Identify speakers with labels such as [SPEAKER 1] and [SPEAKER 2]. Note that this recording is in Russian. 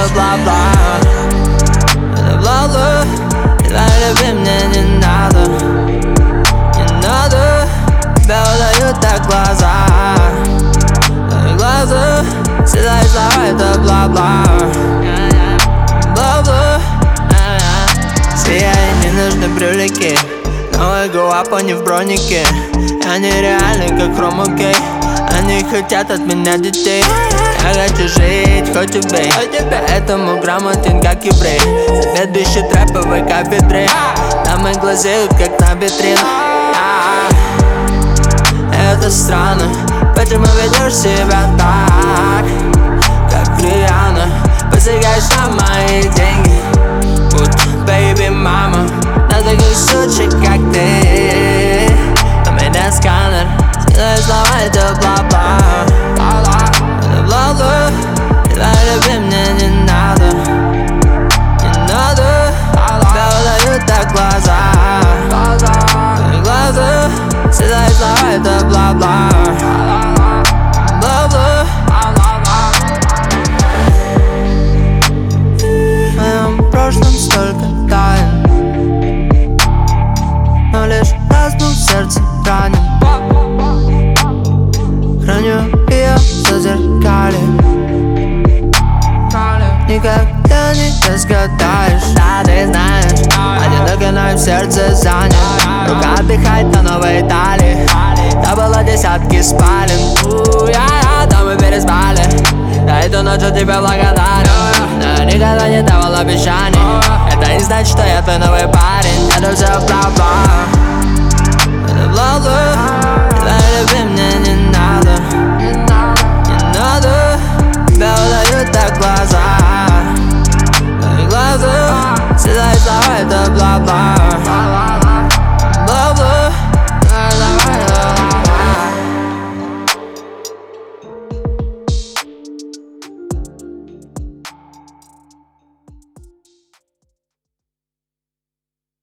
[SPEAKER 1] это бла-бла. Это бла-бла. Давай люби, мне не надо. Не надо. Тебя выдают так глаза. Твои глаза. Всегда и слова, это бла-бла. Бла-бла. Сияй, не нужны брюлики. Новый гуап, они в бронике. Они реальны, как хромокей. Они хотят от меня детей. Я хочу жить, хоть убей. Поэтому грамотен, как еврей. Заведующий трэповой кафедрой. Дамы глазеют, как на витринах. Это странно. Почему ведешь себя так, как Риhanna? Посягаешь на мои деньги, будто baby мама. На таких сучек, как ты, у меня сканер. Скидывай слова, это бла-бла. Это бла-бла. Давай люби, мне не надо. Не надо. Тебя выдают так глаза. Твои глаза. Скидывай слова, это бла-бла. Бла-бла. В моем прошлом столько тайн, но лишь раз был в сердце ранен. Храню ее в зазеркалье. Никогда не разгадаешь. Да, ты знаешь, одинокий, но и в сердце занят. Рука отдыхает на новой Италии. Да было десятки спален. Да мы переспали. За эту ночь я тебе благодарен. Но никогда не давал обещаний. Это не значит, что я твой новый парень. Это все бла-бла.